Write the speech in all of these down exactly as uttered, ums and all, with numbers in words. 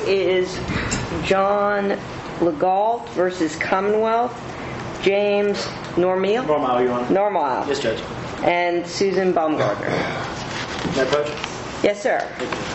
is John Legault versus Commonwealth, James Normile. Normile, Your Honor. Normile. Yes, Judge. And Susan Baumgartner. May I approach? Yes, sir.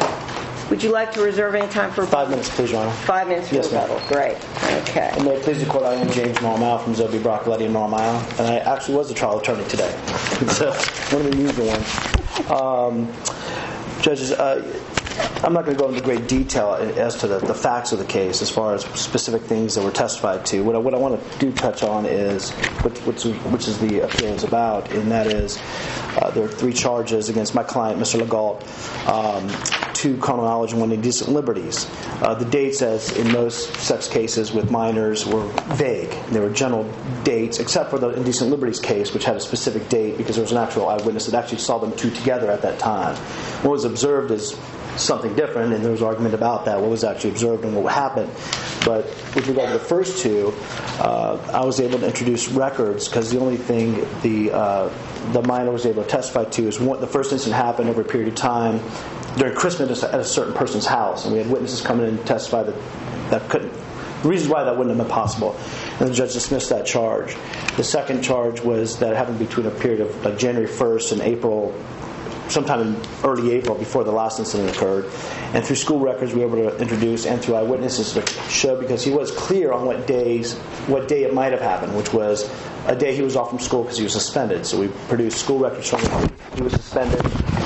Would you like to reserve any time for Five minutes, please, Your Honor. Five minutes for Yes, rebuttal. Great. Okay. And may it please the Court, I am James Normile from Zobie Broccoletti and Normile, and I actually was the trial attorney today. So, one of the unusual ones. Um, judges, uh, I'm not going to go into great detail as to the, the facts of the case as far as specific things that were testified to. What I, what I want to do touch on is which, which, which is the appeal is about, and that is uh, there are three charges against my client, Mister Legault, um, two criminal knowledge and one indecent liberties. Uh, the dates, as in most sex cases with minors, were vague. There were general dates, except for the indecent liberties case, which had a specific date because there was an actual eyewitness that actually saw them two together at that time. What was observed is something different, and there was argument about that, what was actually observed and what happened. But with regard to the first two, uh, I was able to introduce records because the only thing the uh, the minor was able to testify to is what the first incident happened over a period of time during Christmas at a certain person's house, and we had witnesses come in and testify that that couldn't. The reasons why that wouldn't have been possible, and the judge dismissed that charge. The second charge was that it happened between a period of like January first and April. Sometime in early April, before the last incident occurred, and through school records we were able to introduce, and through eyewitnesses to show, because he was clear on what days, what day it might have happened, which was a day he was off from school because he was suspended. So we produced school records showing he was suspended,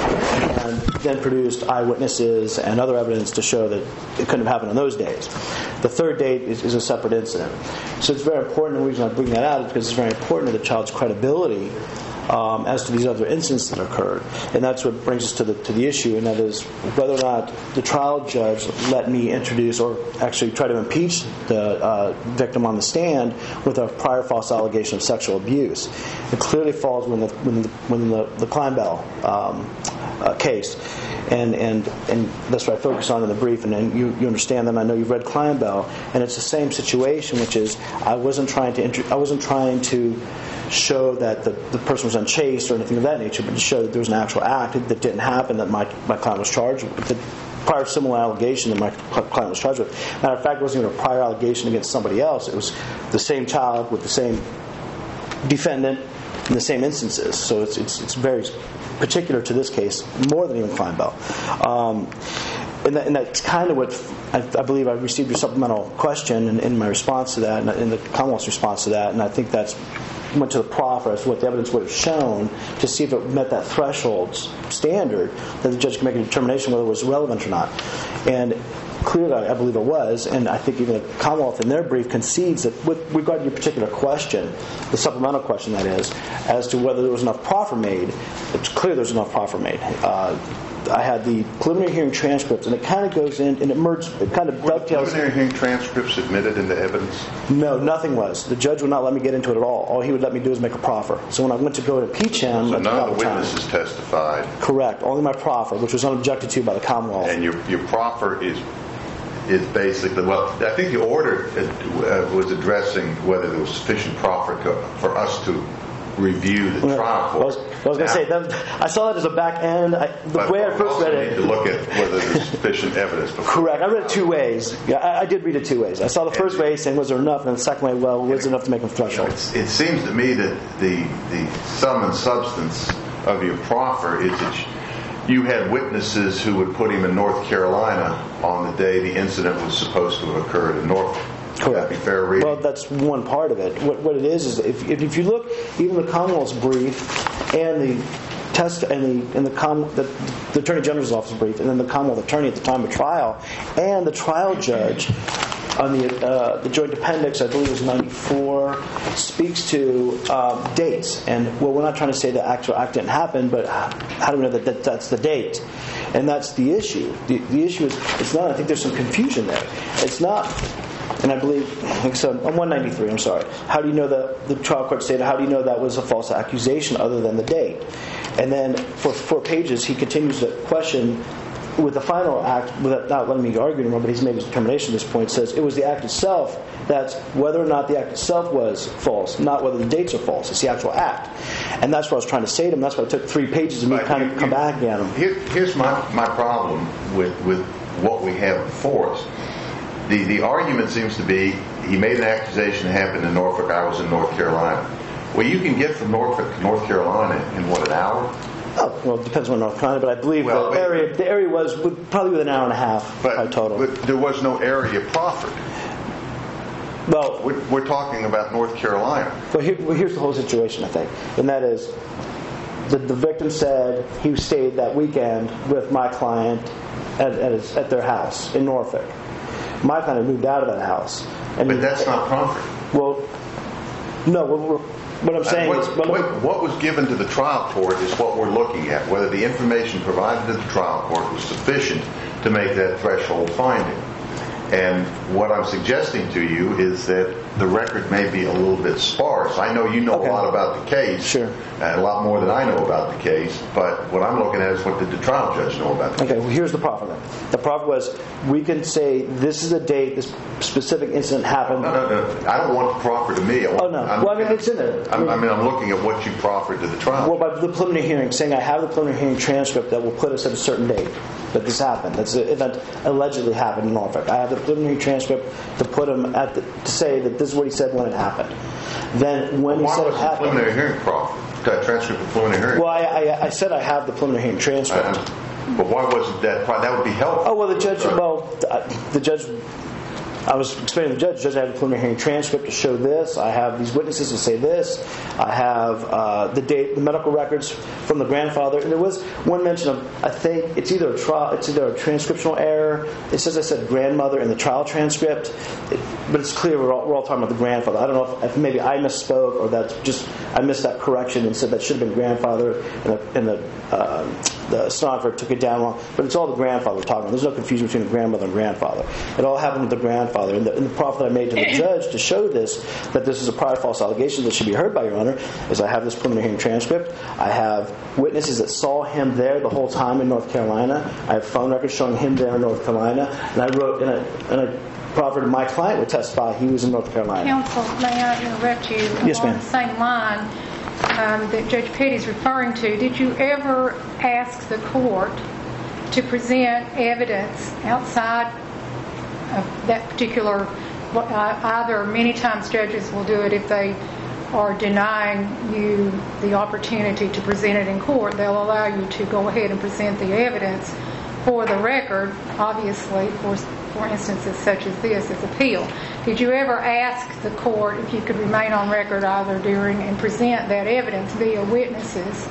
and then produced eyewitnesses and other evidence to show that it couldn't have happened on those days. The third date is, is a separate incident. So it's very important. The reason I bring that out is because it's very important to the child's credibility Um, as to these other incidents that occurred. And that's what brings us to the to the issue, and that is whether or not the trial judge let me introduce or actually try to impeach the uh, victim on the stand with a prior false allegation of sexual abuse. It clearly falls when the when the, when the, the Kleinbell um, uh, case. And, and and that's what I focus on in the brief, and, and you, you understand that. I know you've read Kleinbell, and it's the same situation, which is I wasn't trying to inter- I wasn't trying to show that the, the person was unchaste or anything of that nature, but to show that there was an actual act that didn't happen that my my client was charged with. The prior similar allegation that my client was charged with. Matter of fact, it wasn't even a prior allegation against somebody else. It was the same child with the same defendant in the same instances. So it's it's, it's very particular to this case, more than even Kleinbell. Um, and, that, and that's kind of what I, I believe I received your supplemental question in, in my response to that, and in the Commonwealth's response to that, and I think that's went to the proffer as to what the evidence would have shown to see if it met that threshold standard that the judge can make a determination whether it was relevant or not. And clearly, I believe it was, and I think even the Commonwealth in their brief concedes that with regard to your particular question, the supplemental question that is, as to whether there was enough proffer made, it's clear there's enough proffer made. Uh, I had the preliminary hearing transcripts, and it kind of goes in and it merges, it kind of Were dovetails. the preliminary hearing transcripts admitted into evidence? No, nothing was. The judge would not let me get into it at all. All he would let me do is make a proffer. So when I went to go to impeach him, So at none of the time, witnesses testified, correct, only my proffer, which was unobjected to by the Commonwealth. and your your proffer is is basically, well, I think the order uh, was addressing whether there was sufficient proffer to, for us to review the Well, trial I was, court. I was going to say that I saw that as a back end. I, the But way I we first also read need it. to look at whether there's sufficient evidence. before- Correct. I read it two ways. Yeah, I, I did read it two ways. I saw the first way saying was there enough, and the second way, well, was there enough to make them You know, threshold? it's, it seems to me that the the sum and substance of your proffer is that you had witnesses who would put him in North Carolina on the day the incident was supposed to have occurred in Norfolk. Would that be fair reading? Well, that's one part of it. What, what it is is if, if if you look, even the Commonwealth's brief and the test and the and the, Com, the the Attorney General's office brief, and then the Commonwealth attorney at the time of trial, and the trial judge on the uh, the joint appendix, I believe it was ninety-four, speaks to um, dates. And well, we're not trying to say the actual act didn't happen, but how do we know that, that that's the date? And that's the issue. The, the issue is it's not. I think there's some confusion there. It's not. And I believe, so on one ninety-three, I'm sorry. How do you know that the trial court stated? How do you know that was a false accusation other than the date? And then for four pages, he continues the question with the final act, without not letting me argue anymore, but he's made his determination at this point. Says it was the act itself. That's whether or not the act itself was false, not whether the dates are false. It's the actual act, and that's what I was trying to say to him. That's why it took three pages of me But kind you, of come you, back at him. Here, here's my, my problem with with what we have before us. The the argument seems to be he made an accusation that happened in Norfolk. I was in North Carolina. Well, you can get from Norfolk to North Carolina in what, an hour? Oh, well, it depends on North Carolina, but I believe Well, the it- area the area was would probably with an hour and a half But, by total. but there was no area proffered. well, We're, we're talking about North Carolina. well, here, well, here's the whole situation, I think, and that is the, the victim said he stayed that weekend with my client at at, his, at their house in Norfolk. My client had moved out of that house, and But that's not proffered. well, no. What, we're, what I'm saying What, is, well, what, what was given to the trial court is what we're looking at, whether the information provided to the trial court was sufficient to make that threshold finding. And what I'm suggesting to you is that the record may be a little bit sparse. I know you know Okay. a lot about the case, Sure. and a lot more than I know about the case, but what I'm looking at is what did the trial judge know about the Okay, well, here's the problem then. The problem was we can say this is the date this specific incident happened. No, no, no. I don't want to proffer to me. I want, Oh, no. I'm, Well, I mean, it's in there. I'm, I mean, I'm looking at what you proffered to the trial. Well, by the preliminary hearing, saying I have the preliminary hearing transcript that will put us at a certain date that this happened. That's an event allegedly happened in Norfolk. I have the preliminary transcript to put him at the, to say that this is what he said when it happened. Then when he Why said it was the happened, preliminary hearing proffered? The transcript of the preliminary hearing. well, I, I, I said I have the preliminary hearing transcript. Uh, but why wasn't that? That would be helpful. Oh well, the judge. Right. Well, the judge. I was explaining to the judge. Judge, I have the preliminary hearing transcript to show this. I have these witnesses to say this. I have uh, the date, the medical records from the grandfather. And there was one mention of, I think it's either a trial, it's either a transcriptional error. It says I said grandmother in the trial transcript, it, but it's clear we're all, we're all talking about the grandfather. I don't know if, if maybe I misspoke or that's just I missed that correction and said that should have been grandfather, and the, and the uh, the stenographer took it down wrong. But it's all the grandfather we're talking about. There's no confusion between the grandmother and grandfather. It all happened with the grandfather. And the, and the proffer that I made to the judge to show this, that this is a prior false allegation that should be heard by Your Honor, is I have this preliminary hearing transcript. I have witnesses that saw him there the whole time in North Carolina. I have phone records showing him there in North Carolina. And I wrote, and I, and I proffered my client would testify he was in North Carolina. Counsel, may I interrupt you? Yes, Along ma'am. the same line um, that Judge Petty's referring to, did you ever ask the court to present evidence outside of that particular, uh, either many times judges will do it if they are denying you the opportunity to present it in court, they'll allow you to go ahead and present the evidence for the record, obviously, for for instances such as this, as appeal. Did you ever ask the court if you could remain on record either during and present that evidence via witnesses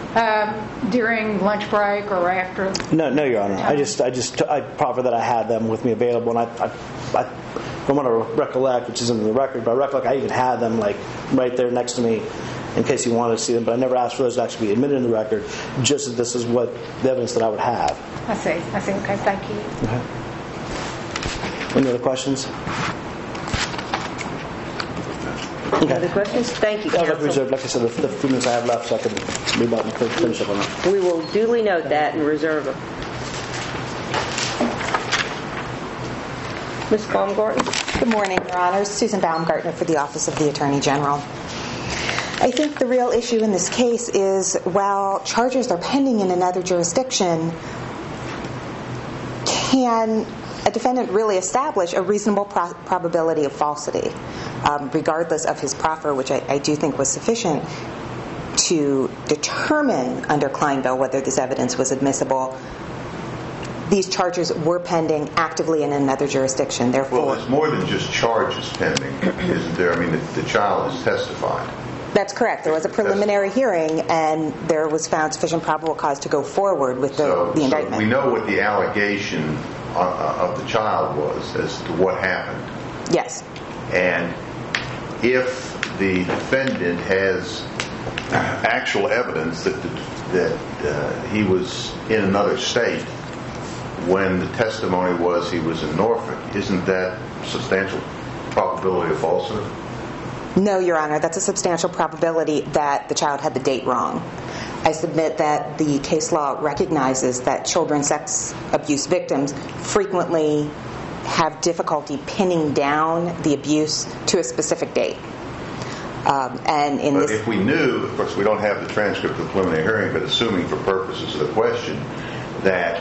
um, during lunch break or after? No, no, Your Honor. I just, I just, I proffered that I had them with me available, and I, I, I from what I recollect, which isn't in the record, but I recollect I even had them like right there next to me in case you wanted to see them. But I never asked for those to actually be admitted in the record. Just that this is what the evidence that I would have. I see. I see. Okay. Thank you. Okay. Any other questions? Any other questions? Thank you, I would like to counsel. reserve, like I said, the, the few minutes I have left, so I can move on and finish up on that. We will duly note that and reserve it. Miz Baumgarten? Good morning, Your Honors. Susan Baumgartner for the Office of the Attorney General. I think the real issue in this case is while charges are pending in another jurisdiction, can a defendant really establish a reasonable pro- probability of falsity, um, regardless of his proffer, which I, I do think was sufficient to determine under Kleinville whether this evidence was admissible? These charges were pending actively in another jurisdiction. Therefore, Well, there's more than just charges pending, isn't there? I mean, the, the child has testified. that's correct. There was a preliminary hearing, and there was found sufficient probable cause to go forward with the, So, the so indictment. we know what the allegation uh, of the child was as to what happened. Yes. And if the defendant has actual evidence that the, that uh, he was in another state when the testimony was he was in Norfolk, isn't that substantial probability of falsehood? No, Your Honor. That's a substantial probability that the child had the date wrong. I submit that the case law recognizes that children sex abuse victims frequently have difficulty pinning down the abuse to a specific date. Um, and in But this, if we knew, of course we don't have the transcript of the preliminary hearing, but assuming for purposes of the question that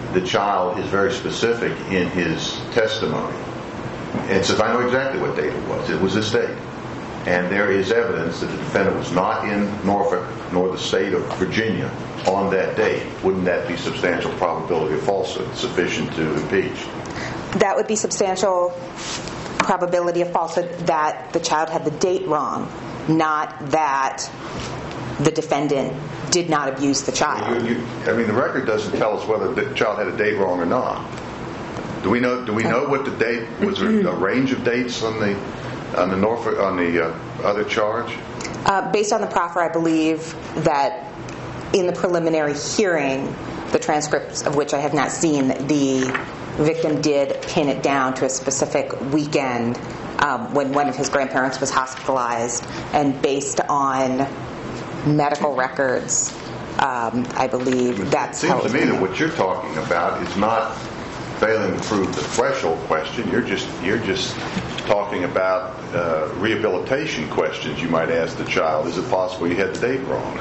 the child is very specific in his testimony and says, I know exactly what date it was. It was this date. And there is evidence that the defendant was not in Norfolk nor the state of Virginia on that date. Wouldn't that be substantial probability of falsehood sufficient to impeach? That would be substantial probability of falsehood that the child had the date wrong, not that the defendant did not abuse the child. You, you, I mean, the record doesn't tell us whether the child had a date wrong or not. Do we know? Do we know what the date was? There a range of dates on the on the Norfolk on the uh, other charge? Uh, based on the proffer, I believe that in the preliminary hearing, the transcripts of which I have not seen, the victim did pin it down to a specific weekend um, when one of his grandparents was hospitalized, and based on medical records, um, I believe that's how it seems to me that what you're talking about is not failing to prove the threshold question. You're just you're just talking about uh, rehabilitation questions you might ask the child. Is it possible you had the date wrong?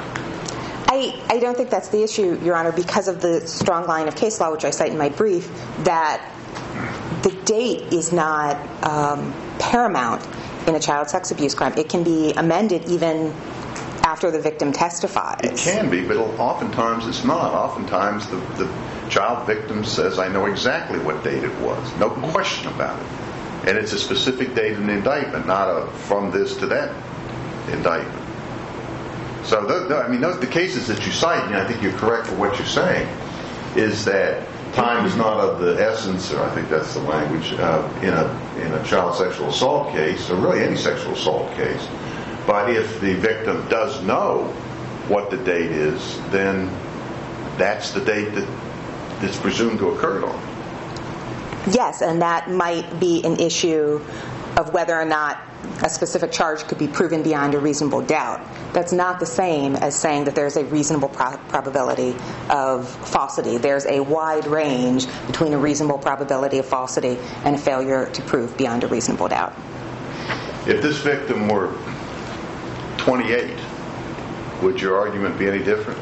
I, I don't think that's the issue, Your Honor, because of the strong line of case law, which I cite in my brief, that the date is not um, paramount in a child sex abuse crime. It can be amended even after the victim testifies. It can be, but oftentimes it's not. Oftentimes the, the child victim says, I know exactly what date it was. No question about it. And it's a specific date in the indictment, not a from this to that indictment. So, the, the, I mean, those, the cases that you cite, and I think you're correct for what you're saying, is that time is not of the essence, or I think that's the language, uh, in a in a child sexual assault case, or really any sexual assault case. But if the victim does know what the date is, then that's the date that it's presumed to occur on. Yes, and that might be an issue of whether or not a specific charge could be proven beyond a reasonable doubt. That's not the same as saying that there's a reasonable pro- probability of falsity. There's a wide range between a reasonable probability of falsity and a failure to prove beyond a reasonable doubt. If this victim were twenty-eight, would your argument be any different?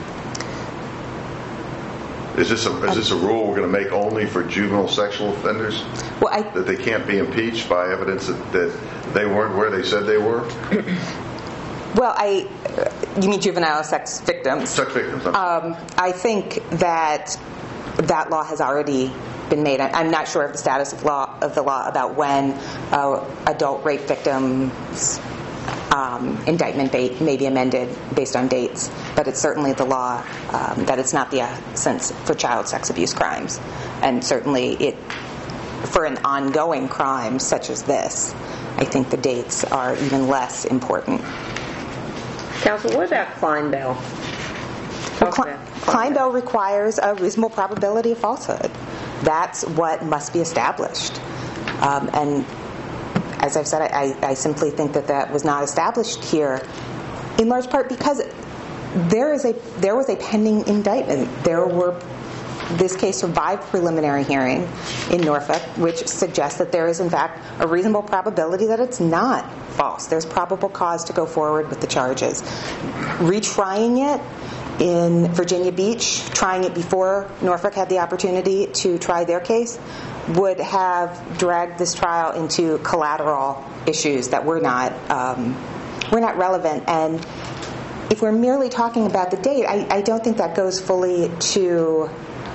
Is this a, is this a rule we're going to make only for juvenile sexual offenders? Well, I, that they can't be impeached by evidence that, that they weren't where they said they were? Well, I, you mean juvenile sex victims? Sex victims. Um, I think that that law has already been made. I'm not sure of the status of law of the law about when uh, adult rape victims' um, indictment ba- may be amended based on dates, but it's certainly the law um, that it's not the essence for child sex abuse crimes, and certainly it for an ongoing crime such as this, I think the dates are even less important. Counsel, what about Klein-Bell? Well, Klein- Klein-Bell requires a reasonable probability of falsehood. That's what must be established. Um, and as I've said, I, I simply think that that was not established here, in large part because there is a there was a pending indictment. There were this case survived preliminary hearing in Norfolk, which suggests that there is, in fact, a reasonable probability that it's not false. There's probable cause to go forward with the charges. Retrying it in Virginia Beach, trying it before Norfolk had the opportunity to try their case, would have dragged this trial into collateral issues that were not um, were not relevant. And if we're merely talking about the date, I, I don't think that goes fully to.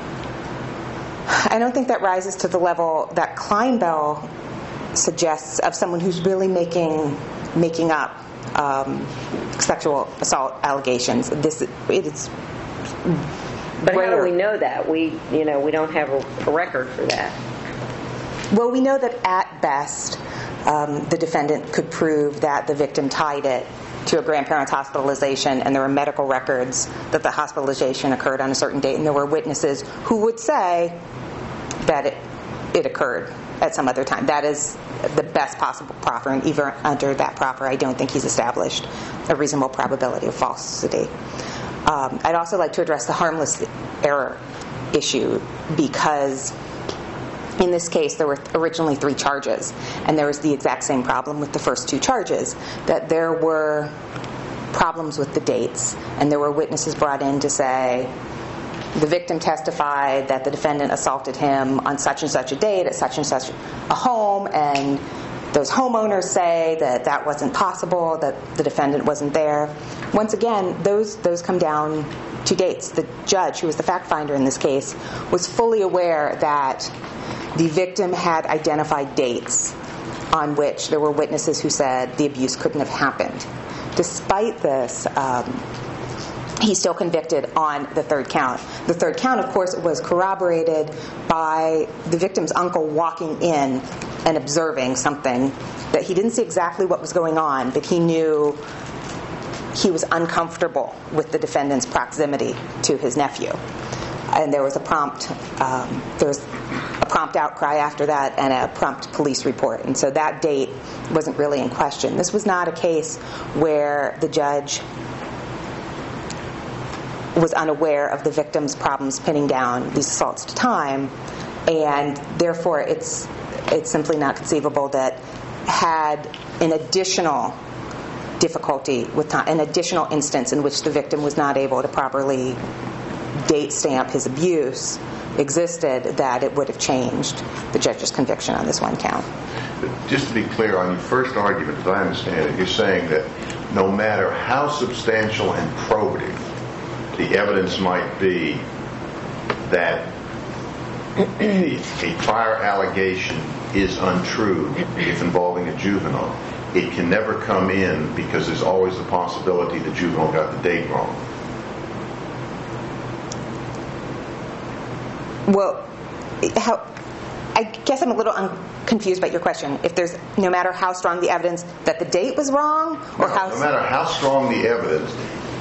I don't think that rises to the level that Klein-Bell suggests of someone who's really making making up um, sexual assault allegations. This it is. But rare. how do we know that? We, you know, we don't have a, a record for that. Well, we know that at best, um, the defendant could prove that the victim tied it to a grandparent's hospitalization, and there were medical records that the hospitalization occurred on a certain date, and there were witnesses who would say that it, it occurred at some other time. That is the best possible proffer, and even under that proffer, I don't think he's established a reasonable probability of falsity. Um, I'd also like to address the harmless error issue, because in this case, there were originally three charges, and there was the exact same problem with the first two charges, that there were problems with the dates, and there were witnesses brought in to say, the victim testified that the defendant assaulted him on such and such a date at such and such a home, and those homeowners say that that wasn't possible, that the defendant wasn't there. Once again, those those come down to dates. The judge, who was the fact finder in this case, was fully aware that the victim had identified dates on which there were witnesses who said the abuse couldn't have happened. Despite this, um, he still convicted on the third count. The third count, of course, was corroborated by the victim's uncle walking in and observing something that he didn't see exactly what was going on, but he knew he was uncomfortable with the defendant's proximity to his nephew. And there was a prompt, um, there was a prompt outcry after that and a prompt police report. And so that date wasn't really in question. This was not a case where the judge was unaware of the victim's problems pinning down these assaults to time, and therefore it's it's simply not conceivable that had an additional difficulty with time, an additional instance in which the victim was not able to properly date stamp his abuse existed, that it would have changed the judge's conviction on this one count. Just to be clear, on your first argument, as I understand it, you're saying that no matter how substantial and probative the evidence might be that a, a prior allegation is untrue if involving a juvenile, it can never come in because there's always the possibility the juvenile got the date wrong. Well, how, I guess I'm a little un- confused about your question. If there's, no matter how strong the evidence that the date was wrong, or no, how no matter how strong the evidence,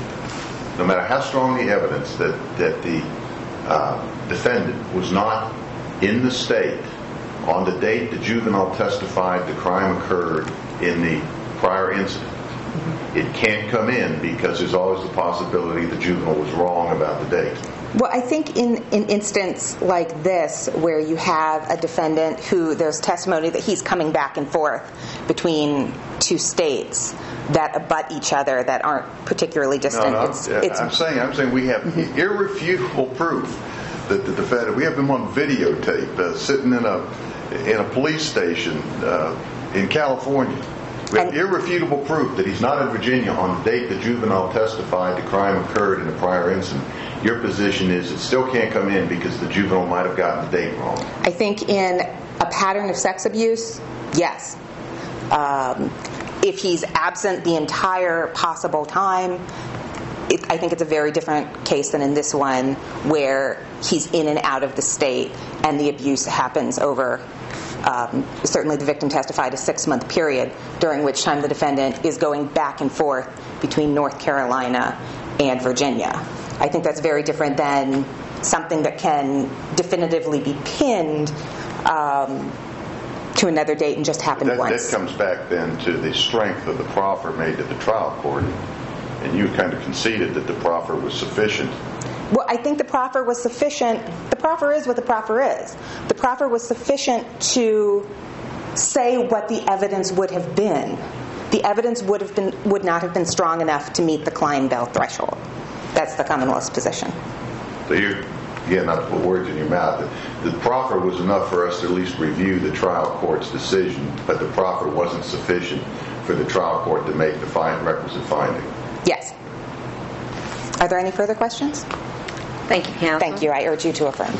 no matter how strong the evidence that that the uh, defendant was not in the state on the date the juvenile testified the crime occurred in the prior incident, it can't come in because there's always the possibility the juvenile was wrong about the date. Well, I think in an instance like this, where you have a defendant who there's testimony that he's coming back and forth between two states that abut each other, that aren't particularly distant. No, no, it's, I'm, it's, I'm saying I'm saying we have mm-hmm. irrefutable proof that the defendant. We have him on videotape uh, sitting in a in a police station uh, in California. We have irrefutable proof that he's not in Virginia on the date the juvenile testified the crime occurred in the prior incident. Your position is it still can't come in because the juvenile might have gotten the date wrong. I think in a pattern of sex abuse, yes. Um, if he's absent the entire possible time, it, I think it's a very different case than in this one, where he's in and out of the state and the abuse happens over, um, certainly the victim testified, a six-month period, during which time the defendant is going back and forth between North Carolina and Virginia. I think that's very different than something that can definitively be pinned um, to another date and just happen that, once. That comes back then to the strength of the proffer made to the trial court. And you kind of conceded that the proffer was sufficient. Well, I think the proffer was sufficient. The proffer is what the proffer is. The proffer was sufficient to say what the evidence would have been. The evidence would have been would not have been strong enough to meet the Klein-Bell threshold. That's the Commonwealth's position. So you're, again, not to put words in your mouth, the, the proffer was enough for us to at least review the trial court's decision, but the proffer wasn't sufficient for the trial court to make the fine, requisite finding. Yes. Are there any further questions? Thank you, counsel. Thank you. I urge you to affirm.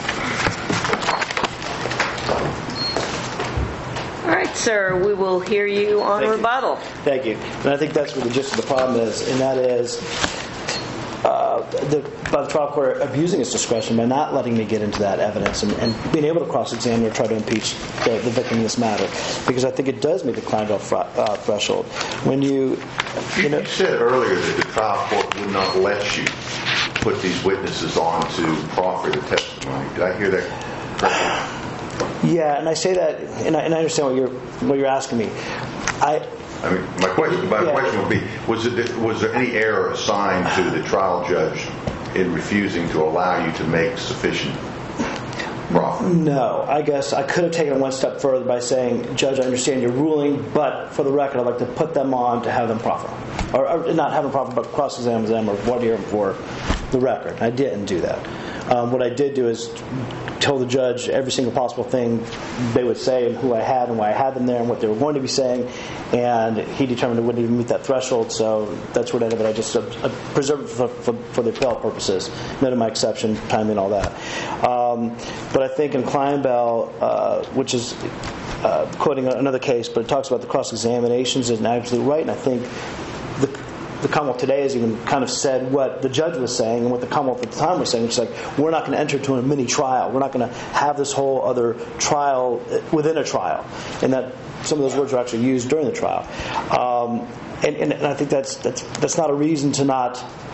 All right, sir. We will hear you on Thank rebuttal. You. Thank you. And I think that's where the gist of the problem is, and that is uh, the, by the trial court abusing its discretion by not letting me get into that evidence and, and being able to cross-examine or try to impeach the, the victim in this matter, because I think it does meet the Klein-Bell fr- uh, threshold. When you, you know, you said earlier that the trial court would not let you put these witnesses on to proffer the testimony. Did I hear that correctly? Yeah, and I say that, and I, and I understand what you're what you're asking me. I. I mean, my question, my yeah. question would be: Was it was there any error assigned to the trial judge in refusing to allow you to make sufficient proffer? No, I guess I could have taken it one step further by saying, Judge, I understand your ruling, but for the record, I'd like to put them on to have them proffer, or, or not have them proffer, but cross-examine them or what hear them for the record. I didn't do that. Um, what I did do is tell the judge every single possible thing they would say and who I had and why I had them there and what they were going to be saying, and he determined it wouldn't even meet that threshold, so that's what I did. But I just uh, preserved it for, for, for the appellate purposes, noted my exception, timing, and all that. Um, but I think in Kleinbell, uh, which is uh, quoting another case, but it talks about the cross-examinations is absolutely right, and I think the The Commonwealth today has even kind of said what the judge was saying and what the Commonwealth at the time was saying, which is like, we're not going to enter into a mini trial. We're not going to have this whole other trial within a trial. And that some of those words are actually used during the trial. Um, and, and, and I think that's, that's, that's not a reason to not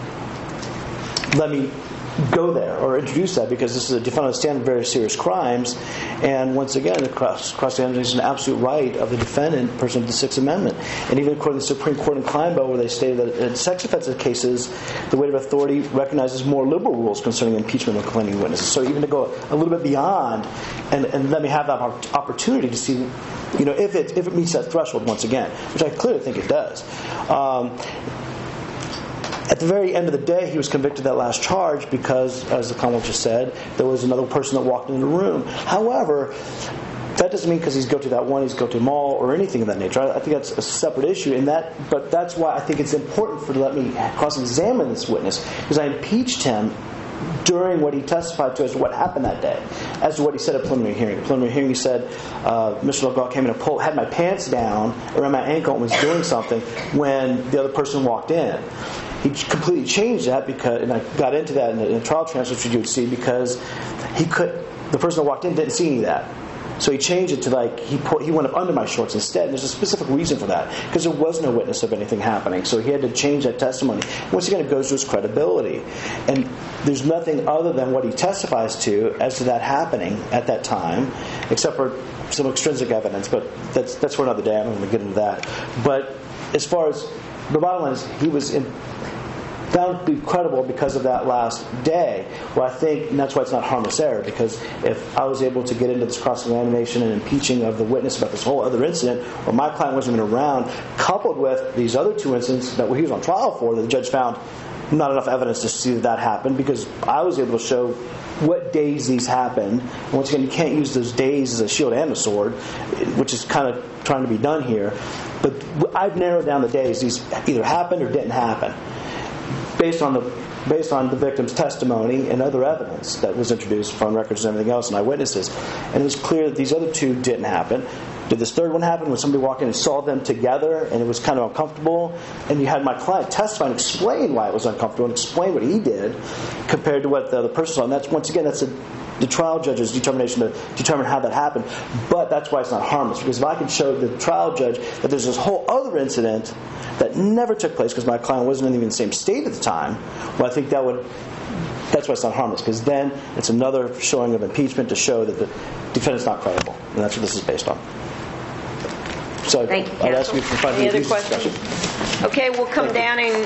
let me go there or introduce that, because this is a defendant stand of very serious crimes, and once again, the cross examination is an absolute right of the defendant, pursuant to the Sixth Amendment. And even according to the Supreme Court in Kleinbell, where they stated that in sex offensive cases, the weight of authority recognizes more liberal rules concerning impeachment of complaining witnesses. So even to go a little bit beyond and, and let me have that opportunity to see, you know, if it if it meets that threshold once again, which I clearly think it does. Um, At the very end of the day, he was convicted of that last charge because, as the Commonwealth just said, there was another person that walked into the room. However, that doesn't mean because he's guilty of that one, he's guilty of them all, or anything of that nature. I, I think that's a separate issue, and that. But that's why I think it's important for to let me cross-examine this witness, because I impeached him during what he testified to as to what happened that day, as to what he said at preliminary hearing. At preliminary hearing, he said, uh, Mister LeGault came in and pulled, had my pants down around my ankle and was doing something when the other person walked in. He completely changed that because, and I got into that in the, in the trial transcript, which you would see, because he could, the person that walked in didn't see any of that. So he changed it to like, he put, he went up under my shorts instead. And there's a specific reason for that, because there was no witness of anything happening. So he had to change that testimony. Once again, it goes to his credibility. And there's nothing other than what he testifies to as to that happening at that time, except for some extrinsic evidence. But that's that's for another day. I'm not going to get into that. But as far as the bottom line is, he was in, found to be credible because of that last day, where I think, and that's why it's not harmless error, because if I was able to get into this cross-examination and impeaching of the witness about this whole other incident, where my client wasn't even around, coupled with these other two incidents that he was on trial for, that the judge found not enough evidence to see that that happened, because I was able to show what days these happened. And once again, you can't use those days as a shield and a sword, which is kind of trying to be done here. But I've narrowed down the days these either happened or didn't happen, based on the based on the victim's testimony and other evidence that was introduced, phone records and everything else, and eyewitnesses. And it was clear that these other two didn't happen. Did this third one happen when somebody walked in and saw them together and it was kind of uncomfortable? And you had my client testify and explain why it was uncomfortable and explain what he did compared to what the other person saw. And that's, once again, that's a, the trial judge's determination to determine how that happened. But that's why it's not harmless, because if I can show the trial judge that there's this whole other incident that never took place because my client wasn't even in the same state at the time, well, I think that would, that's why it's not harmless, because then it's another showing of impeachment to show that the defendant's not credible. And that's what this is based on. So Thank you, I'd ask counsel. you for five Any other minutes questions? discussion. Okay, we'll come down and